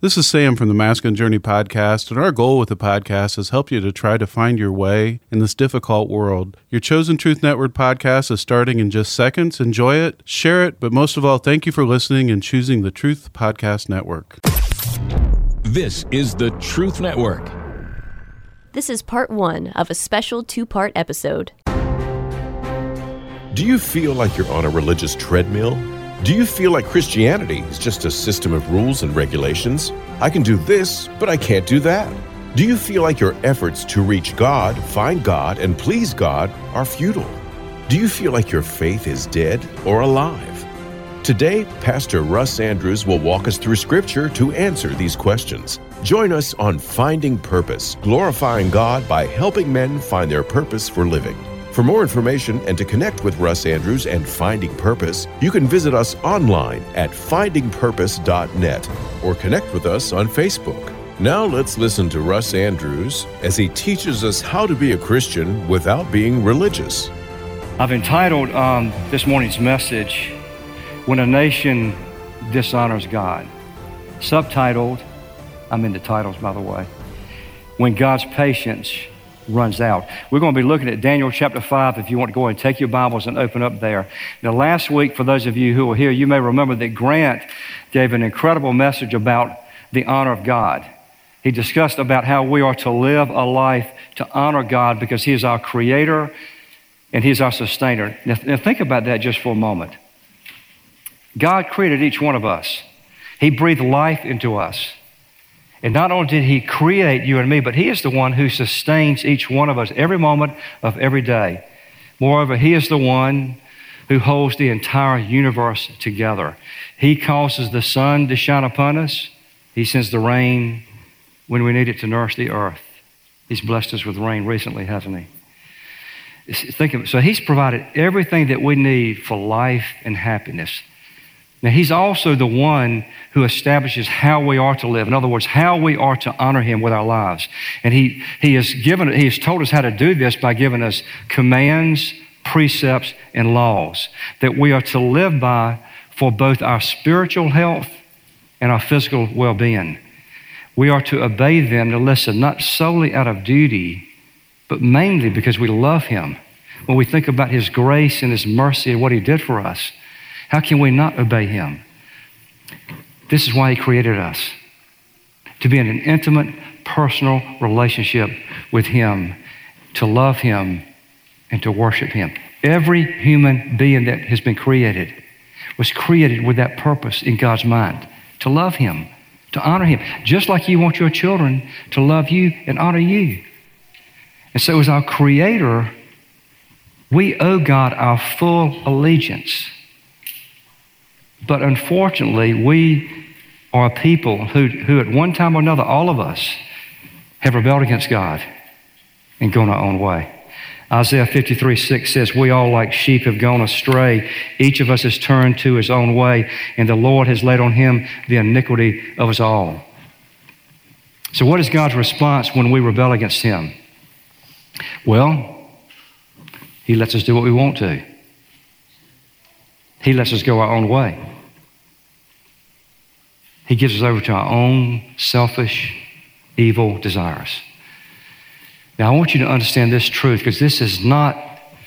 This is Sam from the Masculine Journey podcast, and our goal with the podcast is help you to try to find your way in this difficult world. Your Chosen Truth Network podcast is starting in just seconds. Enjoy it, share it, but most of all, thank you for listening and choosing the Truth Podcast Network. This is the Truth Network. This is part one of a special two-part episode. Do you feel like you're on a religious treadmill? Do you feel like Christianity is just a system of rules and regulations? I can do this, but I can't do that. Do you feel like your efforts to reach God, find God, and please God are futile? Do you feel like your faith is dead or alive? Today, Pastor Russ Andrews will walk us through Scripture to answer these questions. Join us on Finding Purpose, glorifying God by helping men find their purpose for living. For more information and to connect with Russ Andrews and Finding Purpose, you can visit us online at findingpurpose.net or connect with us on Facebook. Now let's listen to Russ Andrews as he teaches us how to be a Christian without being religious. I've entitled this morning's message, When a Nation Dishonors God. Subtitled, I'm into titles by the way, When God's Patience Runs Out. We're going to be looking at Daniel chapter 5 if you want to go ahead and take your Bibles and open up there. Now last week, for those of you who were here, you may remember that Grant gave an incredible message about the honor of God. He discussed about how we are to live a life to honor God because He is our creator and He's our sustainer. Now think about that just for a moment. God created each one of us. He breathed life into us. And not only did He create you and me, but He is the one who sustains each one of us every moment of every day. Moreover, He is the one who holds the entire universe together. He causes the sun to shine upon us. He sends the rain when we need it to nourish the earth. He's blessed us with rain recently, hasn't He? Think of it. So He's provided everything that we need for life and happiness. Now, He's also the one who establishes how we are to live. In other words, how we are to honor Him with our Lives. And He has told us how to do this by giving us commands, precepts, and laws that we are to live by for both our spiritual health and our physical well-being. We are to obey them, to listen, not solely out of duty, but mainly because we love Him. When we think about His grace and His mercy and what He did for us, how can we not obey Him? This is why He created us, to be in an intimate, personal relationship with Him, to love Him, and to worship Him. Every human being that has been created was created with that purpose in God's mind, to love Him, to honor Him, just like you want your children to love you and honor you. And so as our Creator, we owe God our full allegiance. But unfortunately, we are a people who at one time or another, all of us, have rebelled against God and gone our own way. Isaiah 53:6 says, we all like sheep have gone astray. Each of us has turned to his own way, and the Lord has laid on Him the iniquity of us all. So what is God's response when we rebel against Him? Well, He lets us do what we want to. He lets us go our own way. He gives us over to our own selfish, evil desires. Now, I want you to understand this truth because this is not,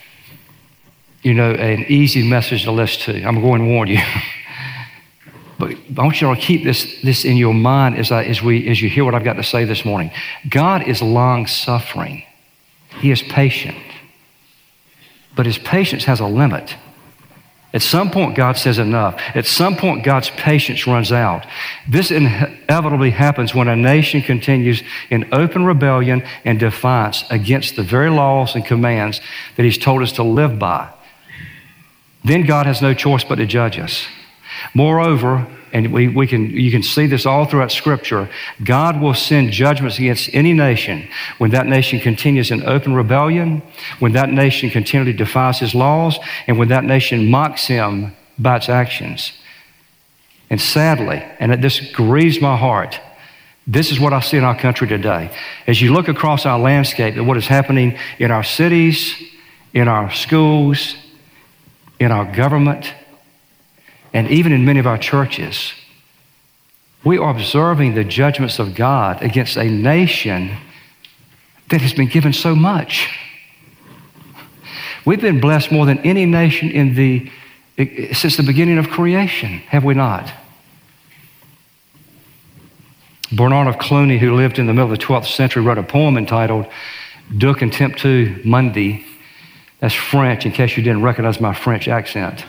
an easy message to listen to. I'm going to warn you. But I want you to keep this in your mind as you hear what I've got to say this morning. God is long-suffering. He is patient. But His patience has a limit. At some point, God says enough. At some point, God's patience runs out. This inevitably happens when a nation continues in open rebellion and defiance against the very laws and commands that He's told us to live by. Then God has no choice but to judge us. Moreover, and you can see this all throughout Scripture, God will send judgments against any nation when that nation continues in open rebellion, when that nation continually defies His laws, and when that nation mocks Him by its actions. And sadly, and this grieves my heart, this is what I see in our country today. As you look across our landscape at what is happening in our cities, in our schools, in our government, and even in many of our churches, We are observing the judgments of God against a nation that has been given so much. We've been blessed more than any nation since the beginning of creation, have we not? Bernard of Cluny, who lived in the middle of the 12th century, wrote a poem entitled De Contemptu Mundi. That's French, in case you didn't recognize my French accent.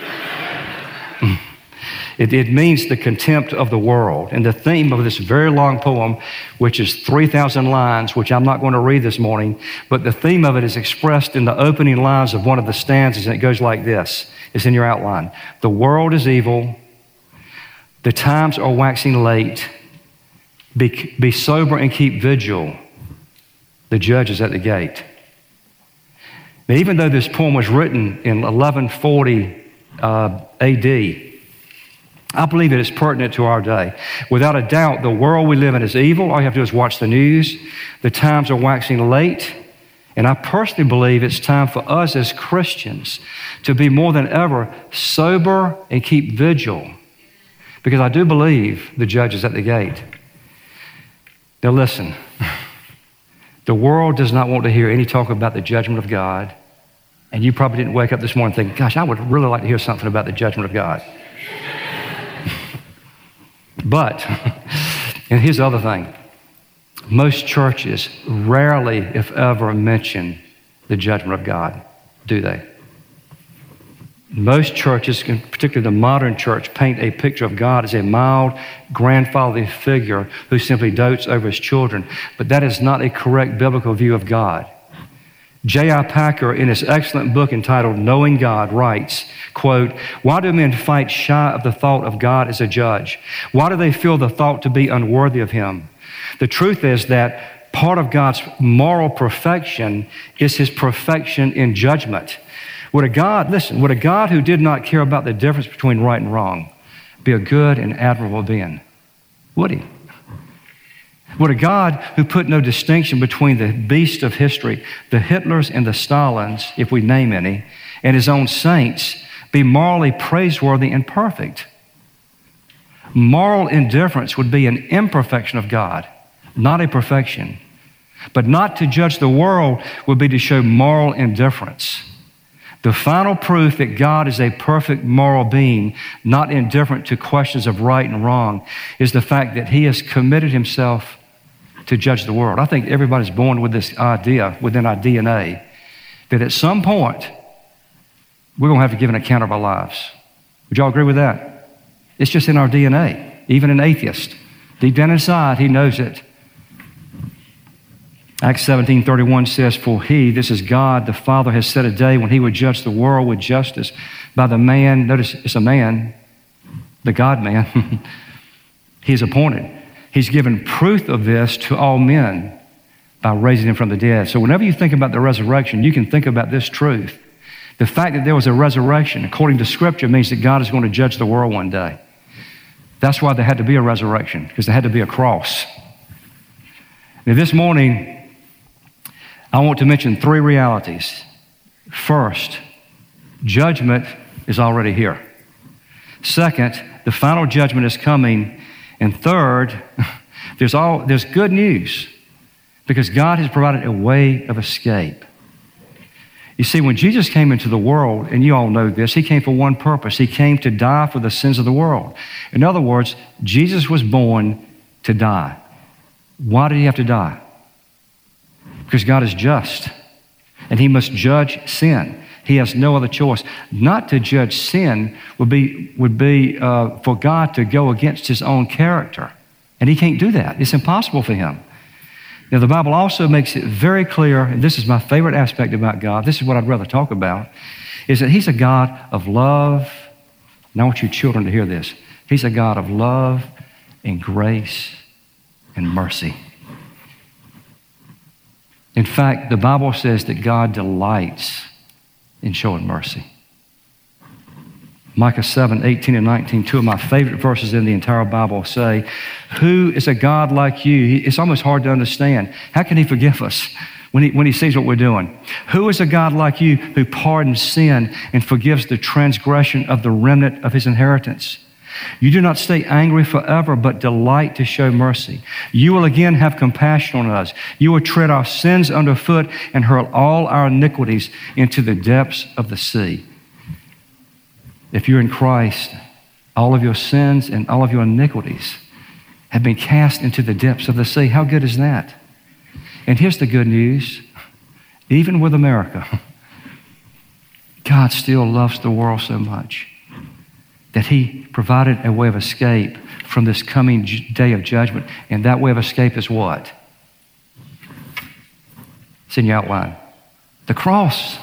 It means the contempt of the world. And the theme of this very long poem, which is 3,000 lines, which I'm not going to read this morning, but the theme of it is expressed in the opening lines of one of the stanzas, and it goes like this. It's in your outline. The world is evil. The times are waxing late. Be sober and keep vigil. The judge is at the gate. Now, even though this poem was written in 1140 AD, I believe it is pertinent to our day. Without a doubt, the world we live in is evil. All you have to do is watch the news. The times are waxing late. And I personally believe it's time for us as Christians to be more than ever sober and keep vigil. Because I do believe the judge is at the gate. Now listen, the world does not want to hear any talk about the judgment of God. And you probably didn't wake up this morning thinking, gosh, I would really like to hear something about the judgment of God. But, and here's the other thing. Most churches rarely, if ever, mention the judgment of God, do they? Most churches, particularly the modern church, paint a picture of God as a mild, grandfatherly figure who simply dotes over his children. But that is not a correct biblical view of God. J.I. Packer, in his excellent book entitled Knowing God, writes, quote, "Why do men fight shy of the thought of God as a judge? Why do they feel the thought to be unworthy of him? The truth is that part of God's moral perfection is his perfection in judgment. Would a God who did not care about the difference between right and wrong be a good and admirable being? Would he? Would a God who put no distinction between the beasts of history, the Hitlers and the Stalins, if we name any, and his own saints, be morally praiseworthy and perfect? Moral indifference would be an imperfection of God, not a perfection. But not to judge the world would be to show moral indifference. The final proof that God is a perfect moral being, not indifferent to questions of right and wrong, is the fact that he has committed himself to judge the world. I think everybody's born with this idea within our DNA that at some point we're going to have to give an account of our lives. Would y'all agree with that? It's just in our DNA. Even an atheist, deep down inside, he knows it. Acts 17:31 says, "For he," this is God, the Father, "has set a day when he would judge the world with justice by the man," notice it's a man, the God-man, he's appointed. He's given proof of this to all men by raising him from the dead. So whenever you think about the resurrection, you can think about this truth. The fact that there was a resurrection, according to Scripture, means that God is going to judge the world one day. That's why there had to be a resurrection, because there had to be a cross. Now this morning, I want to mention three realities. First, judgment is already here. Second, the final judgment is coming. And third, there's good news, because God has provided a way of escape. You see, when Jesus came into the world, and you all know this, he came for one purpose. He came to die for the sins of the world. In other words, Jesus was born to die. Why did he have to die? Because God is just, and he must judge sin. He has no other choice. Not to judge sin would be for God to go against his own character. And he can't do that. It's impossible for him. Now, the Bible also makes it very clear, and this is my favorite aspect about God, this is what I'd rather talk about, is that he's a God of love. And I want you children to hear this. He's a God of love and grace and mercy. In fact, the Bible says that God delights in showing mercy. Micah 7:18 and 19, two of my favorite verses in the entire Bible say, "Who is a God like you?" It's almost hard to understand. How can he forgive us when he sees what we're doing? "Who is a God like you who pardons sin and forgives the transgression of the remnant of his inheritance? You do not stay angry forever, but delight to show mercy. You will again have compassion on us. You will tread our sins underfoot and hurl all our iniquities into the depths of the sea. If you're in Christ, all of your sins and all of your iniquities have been cast into the depths of the sea. How good is that? And here's the good news. Even with America, God still loves the world so much that He provided a way of escape from this coming day of judgment. And that way of escape is what? It's in your outline. The cross.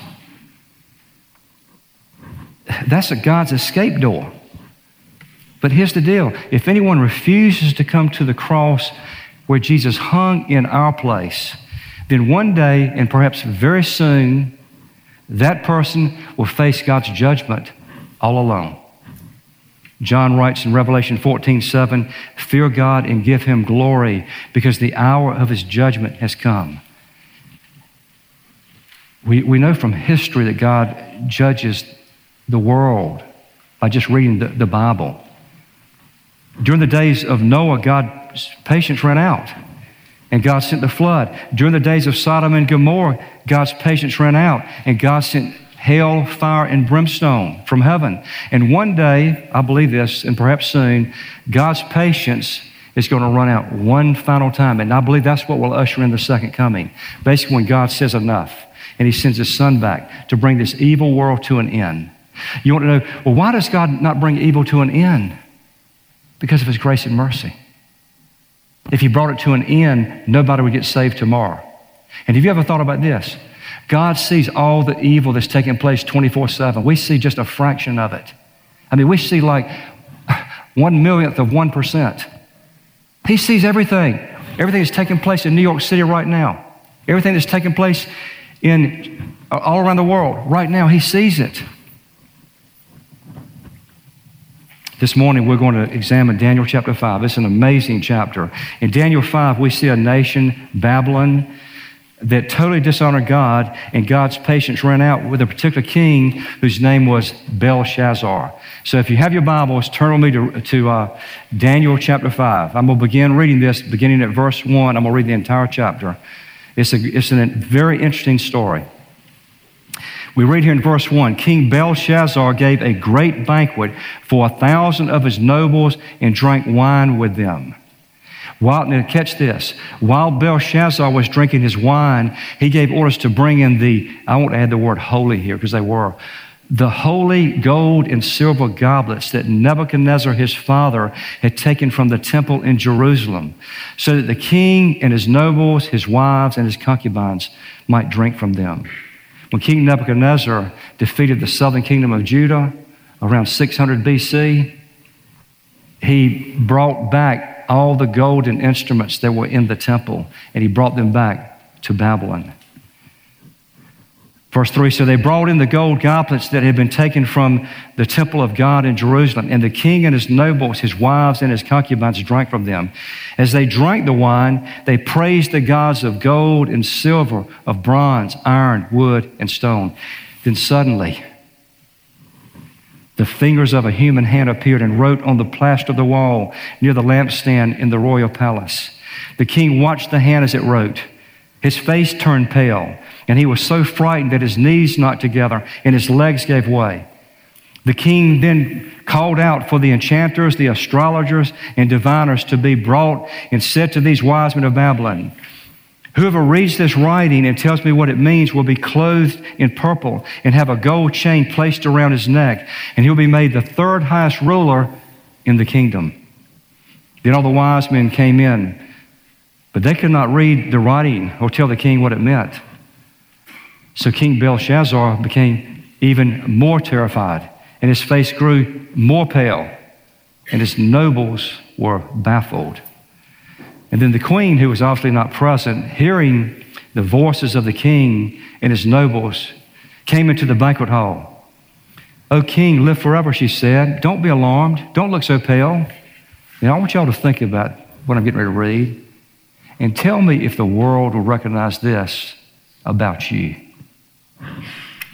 That's God's escape door. But here's the deal. If anyone refuses to come to the cross where Jesus hung in our place, then one day, and perhaps very soon, that person will face God's judgment all alone. John writes in Revelation 14:7, "Fear God and give Him glory, because the hour of His judgment has come." We know from history that God judges the world by just reading the Bible. During the days of Noah, God's patience ran out, and God sent the flood. During the days of Sodom and Gomorrah, God's patience ran out, and God sent hail, fire, and brimstone from heaven. And one day, I believe this, and perhaps soon, God's patience is going to run out one final time. And I believe that's what will usher in the second coming. Basically, when God says enough, and He sends His Son back to bring this evil world to an end. You want to know, well, why does God not bring evil to an end? Because of His grace and mercy. If He brought it to an end, nobody would get saved tomorrow. And have you ever thought about this? God sees all the evil that's taking place 24/7. We see just a fraction of it. I mean, we see like 1/1,000,000th of 1%. He sees everything. Everything that's taking place in New York City right now. Everything that's taking place in all around the world right now. He sees it. This morning, we're going to examine Daniel chapter 5. It's an amazing chapter. In Daniel 5, we see a nation, Babylon, that totally dishonored God, and God's patience ran out with a particular king whose name was Belshazzar. So if you have your Bibles, turn with me to Daniel chapter 5. I'm going to begin reading this beginning at verse 1. I'm going to read the entire chapter. It's a very interesting story. We read here in verse 1, King Belshazzar gave a great banquet for 1,000 of his nobles and drank wine with them. Now catch this, while Belshazzar was drinking his wine, he gave orders to bring in I won't add the word holy here because they were, the holy gold and silver goblets that Nebuchadnezzar, his father, had taken from the temple in Jerusalem, so that the king and his nobles, his wives, and his concubines might drink from them. When King Nebuchadnezzar defeated the southern kingdom of Judah around 600 BC, he brought back all the golden instruments that were in the temple, and he brought them back to Babylon. Verse 3, so they brought in the gold goblets that had been taken from the temple of God in Jerusalem, and the king and his nobles, his wives, and his concubines drank from them. As they drank the wine, they praised the gods of gold and silver, of bronze, iron, wood, and stone. Then suddenly, the fingers of a human hand appeared and wrote on the plaster of the wall near the lampstand in the royal palace. The king watched the hand as it wrote. His face turned pale, and he was so frightened that his knees knocked together and his legs gave way. The king then called out for the enchanters, the astrologers, and diviners to be brought, and said to these wise men of Babylon, whoever reads this writing and tells me what it means will be clothed in purple and have a gold chain placed around his neck, and he'll be made the third highest ruler in the kingdom. Then all the wise men came in, but they could not read the writing or tell the king what it meant. So King Belshazzar became even more terrified, and his face grew more pale, and his nobles were baffled. And then the queen, who was obviously not present, hearing the voices of the king and his nobles, came into the banquet hall. O king, live forever, she said. Don't be alarmed. Don't look so pale. Now, I want y'all to think about what I'm getting ready to read, and tell me if the world will recognize this about you.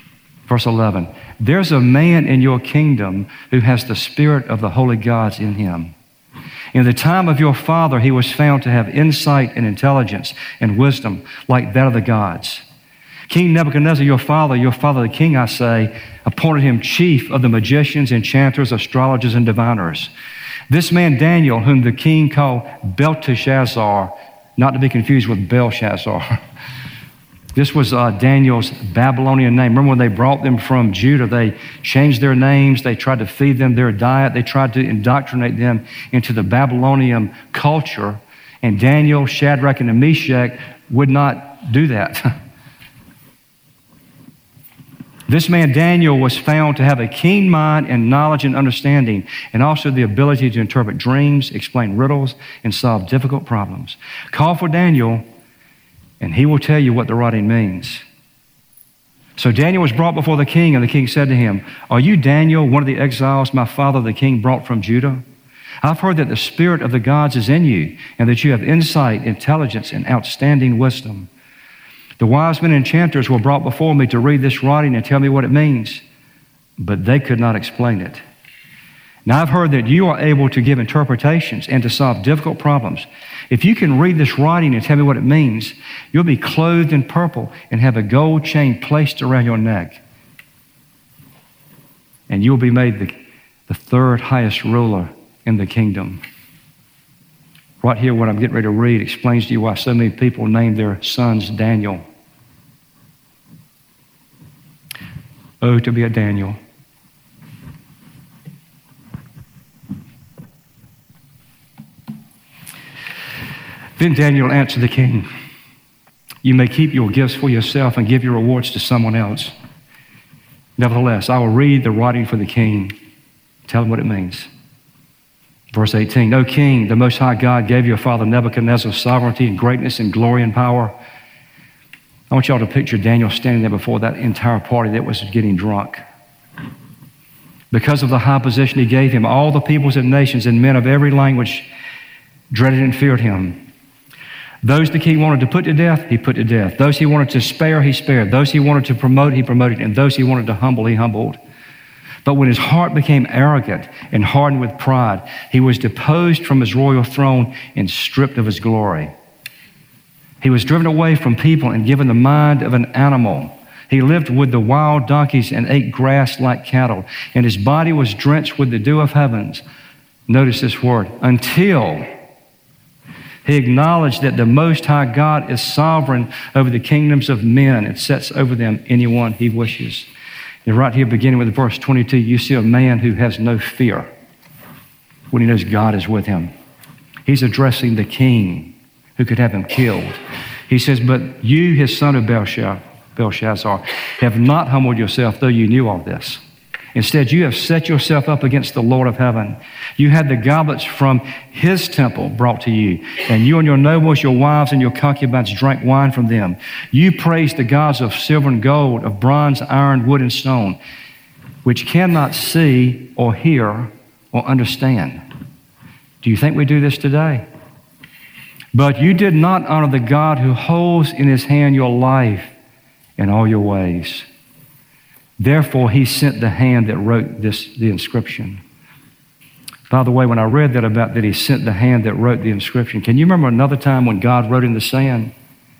Verse 11, there's a man in your kingdom who has the spirit of the holy gods in him. In the time of your father, he was found to have insight and intelligence and wisdom like that of the gods. King Nebuchadnezzar, your father the king, I say, appointed him chief of the magicians, enchanters, astrologers, and diviners. This man Daniel, whom the king called Belteshazzar, not to be confused with Belshazzar. This was Daniel's Babylonian name. Remember when they brought them from Judah, they changed their names. They tried to feed them their diet. They tried to indoctrinate them into the Babylonian culture. And Daniel, Shadrach, and Meshach would not do that. This man Daniel was found to have a keen mind and knowledge and understanding, and also the ability to interpret dreams, explain riddles, and solve difficult problems. Call for Daniel, and he will tell you what the writing means. So Daniel was brought before the king, and the king said to him, are you Daniel, one of the exiles my father the king brought from Judah? I've heard that the spirit of the gods is in you, and that you have insight, intelligence, and outstanding wisdom. The wise men and enchanters were brought before me to read this writing and tell me what it means, but they could not explain it. Now I've heard that you are able to give interpretations and to solve difficult problems. If you can read this writing and tell me what it means, you'll be clothed in purple and have a gold chain placed around your neck. And you'll be made the third highest ruler in the kingdom. Right here, what I'm getting ready to read explains to you why so many people name their sons Daniel. Oh, to be a Daniel. Then Daniel answered the king, you may keep your gifts for yourself and give your rewards to someone else. Nevertheless, I will read the writing for the king. Tell him what it means. Verse 18, O king, the Most High God gave your father Nebuchadnezzar sovereignty and greatness and glory and power. I want y'all to picture Daniel standing there before that entire party that was getting drunk. Because of the high position he gave him, all the peoples and nations and men of every language dreaded and feared him. Those the king wanted to put to death, he put to death. Those he wanted to spare, he spared. Those he wanted to promote, he promoted. And those he wanted to humble, he humbled. But when his heart became arrogant and hardened with pride, he was deposed from his royal throne and stripped of his glory. He was driven away from people and given the mind of an animal. He lived with the wild donkeys and ate grass like cattle, and his body was drenched with the dew of heavens. Notice this word, until he acknowledged that the Most High God is sovereign over the kingdoms of men and sets over them anyone he wishes. And right here, beginning with verse 22, you see a man who has no fear when he knows God is with him. He's addressing the king who could have him killed. He says, but you, his son of Belshazzar, have not humbled yourself, though you knew all this. Instead, you have set yourself up against the Lord of heaven. You had the goblets from his temple brought to you, and you and your nobles, your wives, and your concubines drank wine from them. You praised the gods of silver and gold, of bronze, iron, wood, and stone, which cannot see or hear or understand. Do you think we do this today? But you did not honor the God who holds in his hand your life and all your ways. Therefore, he sent the hand that wrote the inscription. By the way, when I read that about that he sent the hand that wrote the inscription, can you remember another time when God wrote in the sand?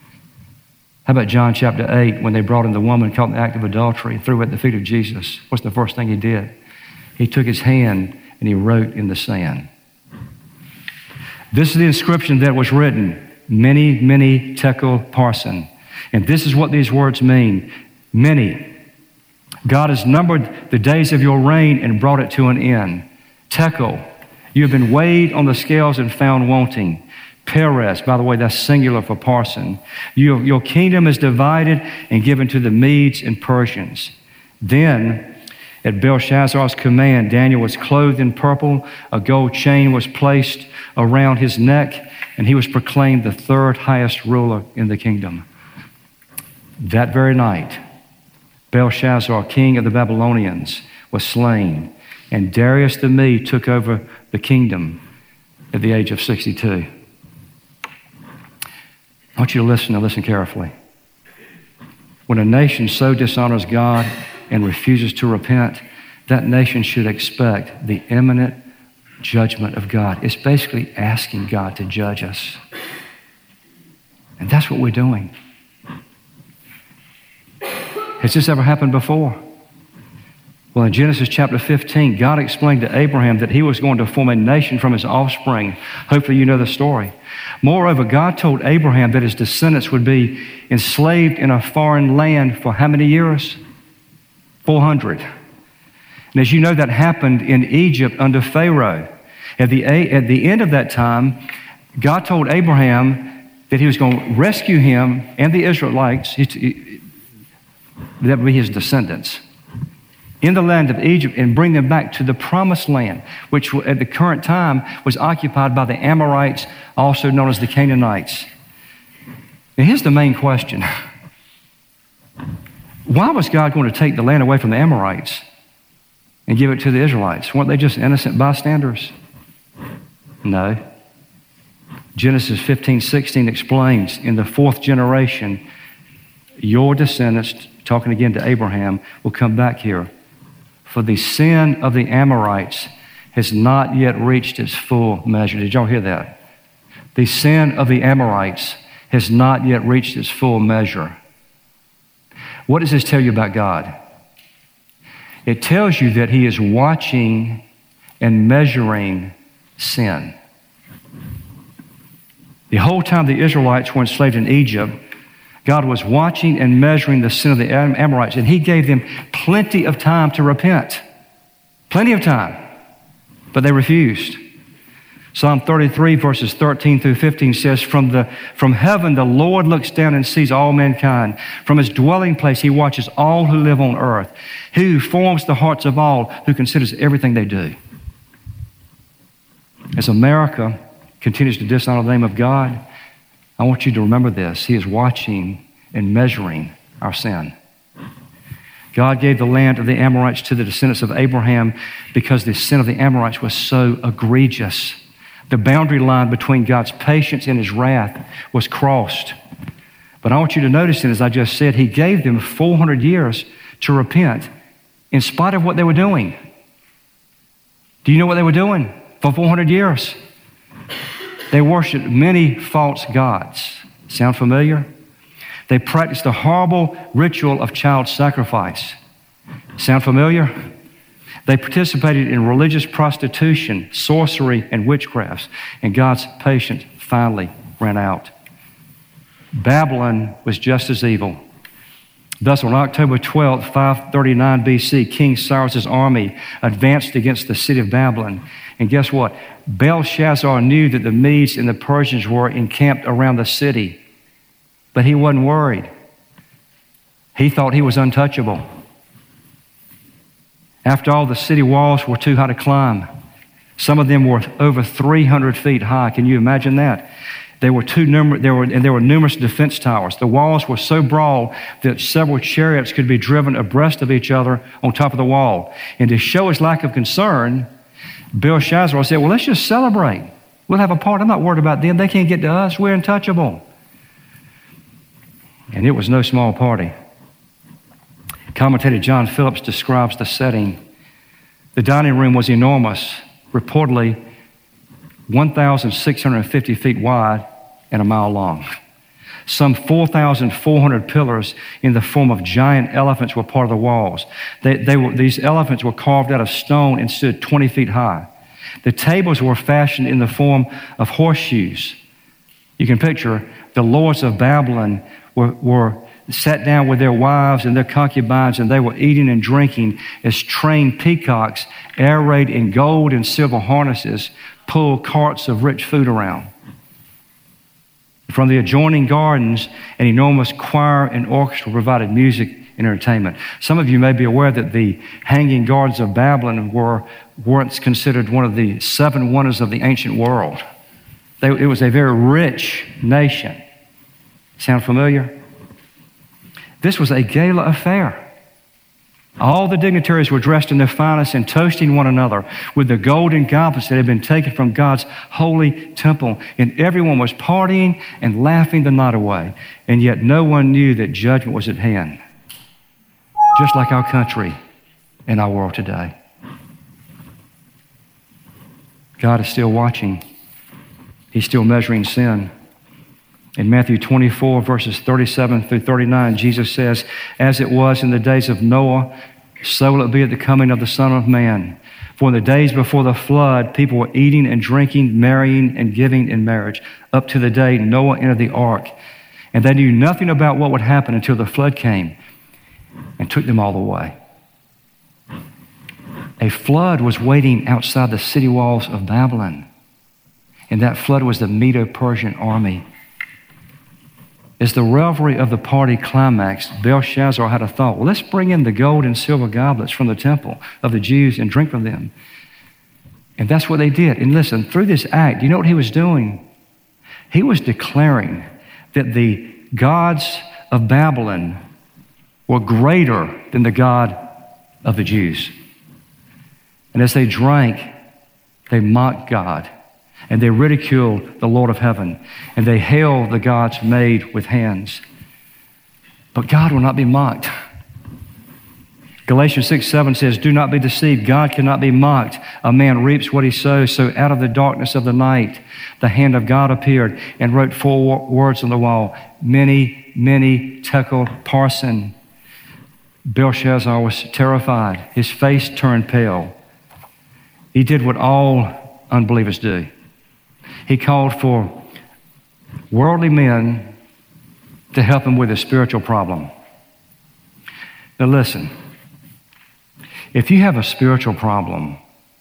How about John chapter 8, when they brought in the woman caught in the act of adultery and threw her at the feet of Jesus? What's the first thing he did? He took his hand and he wrote in the sand. This is the inscription that was written, Mene, Mene, Tekel, Parsin. And this is what these words mean. Mene. God has numbered the days of your reign and brought it to an end. Tekel. You have been weighed on the scales and found wanting. Peres. By the way, that's singular for Parsin. Your kingdom is divided and given to the Medes and Persians. Then, at Belshazzar's command, Daniel was clothed in purple. A gold chain was placed around his neck, and he was proclaimed the third highest ruler in the kingdom. That very night, Belshazzar, king of the Babylonians, was slain, and Darius the Mede took over the kingdom at the age of 62. I want you to listen carefully. When a nation so dishonors God and refuses to repent, that nation should expect the imminent judgment of God. It's basically asking God to judge us. And that's what we're doing. Has this ever happened before? Well, in Genesis chapter 15, God explained to Abraham that he was going to form a nation from his offspring. Hopefully you know the story. Moreover, God told Abraham that his descendants would be enslaved in a foreign land for how many years? 400. And as you know, that happened in Egypt under Pharaoh. At the end of that time, God told Abraham that he was going to rescue him and the Israelites, that would be his descendants, in the land of Egypt and bring them back to the promised land, which at the current time was occupied by the Amorites, also known as the Canaanites. Now here's the main question. Why was God going to take the land away from the Amorites and give it to the Israelites? Weren't they just innocent bystanders? No. Genesis 15:16 explains, in the fourth generation, your descendants, talking again to Abraham, will come back here. For the sin of the Amorites has not yet reached its full measure. Did y'all hear that? The sin of the Amorites has not yet reached its full measure. What does this tell you about God? It tells you that he is watching and measuring sin. The whole time the Israelites were enslaved in Egypt, God was watching and measuring the sin of the Amorites, and he gave them plenty of time to repent. Plenty of time. But they refused. Psalm 33, verses 13 through 15 says, From heaven the Lord looks down and sees all mankind. From his dwelling place he watches all who live on earth. He who forms the hearts of all, who considers everything they do. As America continues to dishonor the name of God, I want you to remember this. He is watching and measuring our sin. God gave the land of the Amorites to the descendants of Abraham because the sin of the Amorites was so egregious. The boundary line between God's patience and his wrath was crossed. But I want you to notice that, as I just said, he gave them 400 years to repent in spite of what they were doing. Do you know what they were doing for 400 years? They worshiped many false gods. Sound familiar? They practiced the horrible ritual of child sacrifice. Sound familiar? They participated in religious prostitution, sorcery, and witchcrafts, and God's patience finally ran out. Babylon was just as evil. Thus, on October 12th, 539 BC, King Cyrus's army advanced against the city of Babylon. And guess what? Belshazzar knew that the Medes and the Persians were encamped around the city, but he wasn't worried. He thought he was untouchable. After all, the city walls were too high to climb. Some of them were over 300 feet high. Can you imagine that? There were numerous defense towers. The walls were so broad that several chariots could be driven abreast of each other on top of the wall. And to show his lack of concern, Belshazzar said, well, let's just celebrate. We'll have a party. I'm not worried about them. They can't get to us. We're untouchable. And it was no small party. Commentator John Phillips describes the setting. The dining room was enormous, reportedly 1,650 feet wide and a mile long. Some 4,400 pillars in the form of giant elephants were part of the walls. These elephants were carved out of stone and stood 20 feet high. The tables were fashioned in the form of horseshoes. You can picture the lords of Babylon were sat down with their wives and their concubines, and they were eating and drinking as trained peacocks, arrayed in gold and silver harnesses, pulled carts of rich food around. From the adjoining gardens, an enormous choir and orchestra provided music and entertainment. Some of you may be aware that the Hanging Gardens of Babylon were once considered one of the seven wonders of the ancient world. It was a very rich nation. Sound familiar? This was a gala affair. All the dignitaries were dressed in their finest and toasting one another with the golden goblets that had been taken from God's holy temple. And everyone was partying and laughing the night away. And yet no one knew that judgment was at hand. just like our country and our world today. God is still watching. He's still measuring sin. In Matthew 24, verses 37 through 39, Jesus says, "As it was in the days of Noah, so will it be at the coming of the Son of Man. For in the days before the flood, people were eating and drinking, marrying and giving in marriage, up to the day Noah entered the ark. And they knew nothing about what would happen until the flood came and took them all away." A flood was waiting outside the city walls of Babylon. And that flood was the Medo-Persian army. As the revelry of the party climaxed, Belshazzar had a thought. Well, let's bring in the gold and silver goblets from the temple of the Jews and drink from them. And that's what they did. And listen, through this act, you know what he was doing? He was declaring that the gods of Babylon were greater than the God of the Jews. And as they drank, they mocked God. And they ridiculed the Lord of heaven. And they hailed the gods made with hands. But God will not be mocked. Galatians 6:7 says, "Do not be deceived. God cannot be mocked. A man reaps what he sows. So out of the darkness of the night, the hand of God appeared and wrote 4 words on the wall. Mene, mene, tekel, parsin." Belshazzar was terrified. His face turned pale. He did what all unbelievers do. He called for worldly men to help him with his spiritual problem. Now listen, if you have a spiritual problem,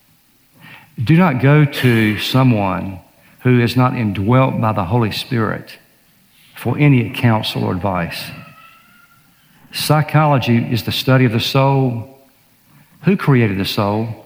do not go to someone who is not indwelt by the Holy Spirit for any counsel or advice. Psychology is the study of the soul. Who created the soul?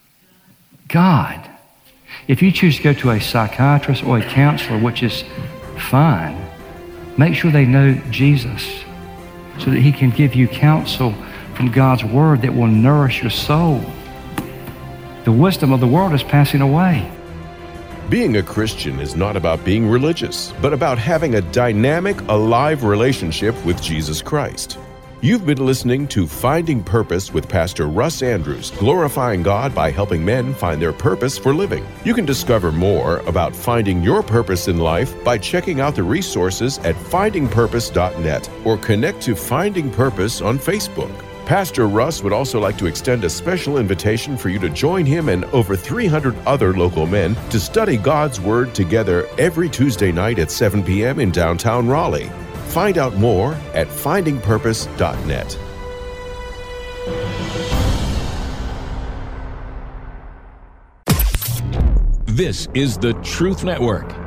God. If you choose to go to a psychiatrist or a counselor, which is fine, make sure they know Jesus so that he can give you counsel from God's word that will nourish your soul. The wisdom of the world is passing away. Being a Christian is not about being religious, but about having a dynamic, alive relationship with Jesus Christ. You've been listening to Finding Purpose with Pastor Russ Andrews, glorifying God by helping men find their purpose for living. You can discover more about finding your purpose in life by checking out the resources at findingpurpose.net or connect to Finding Purpose on Facebook. Pastor Russ would also like to extend a special invitation for you to join him and over 300 other local men to study God's Word together every Tuesday night at 7 p.m. in downtown Raleigh. Find out more at findingpurpose.net. This is the Truth Network.